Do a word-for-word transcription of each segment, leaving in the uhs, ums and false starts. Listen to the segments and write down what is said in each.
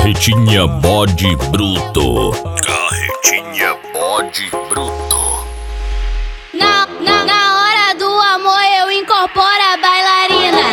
Carretinha bode bruto. Carretinha bode bruto. Na, na, na hora do amor eu incorporo a bailarina.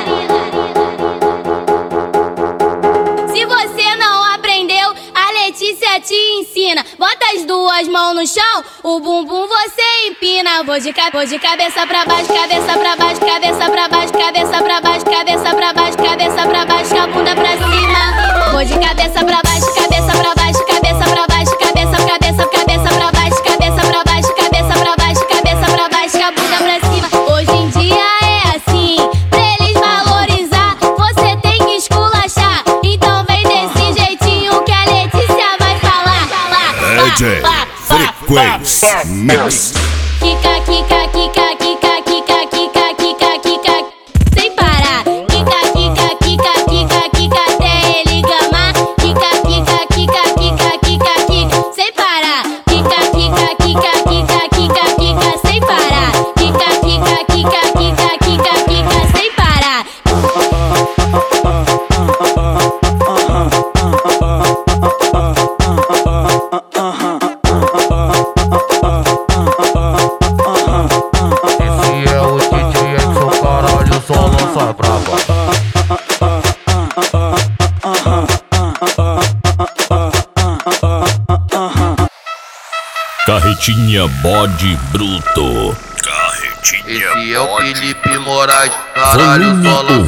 Se você não aprendeu, a Letícia te ensina. Bota as duas mãos no chão, o bumbum você empina. Vou de, vou de cabeça pra baixo, cabeça pra baixo, cabeça pra baixo, cabeça pra baixo, cabeça pra baixo, cabeça pra baixo, com a bunda pra cima. Vou de cabeça pra baixo, cabeça pra baixo, cabeça pra baixo, cabeça, cabeça, cabeça pra baixo, cabeça pra baixo, cabeça pra baixo, cabeça pra baixo, com a bunda pra cima. Hoje em dia é assim, pra eles valorizar, você tem que esculachar. Então vem desse jeitinho que a Letícia vai falar. D J Frequência Mix. Kika, kika, kika, kika, kika, kika, kika, kika, sem parar. Kika, kika, kika, kika, kika, até ele gamar. Kika, kika, kika, kika, kika, kika, sem parar. Kika, kika, kika, kika, kika, kika, sem parar. Kika, kika, kika, kika, kika, kika, sem parar. Só brava. Carretinha bode bruto. Carretinha Esse é o bode Felipe Moraes, caralho, só lança.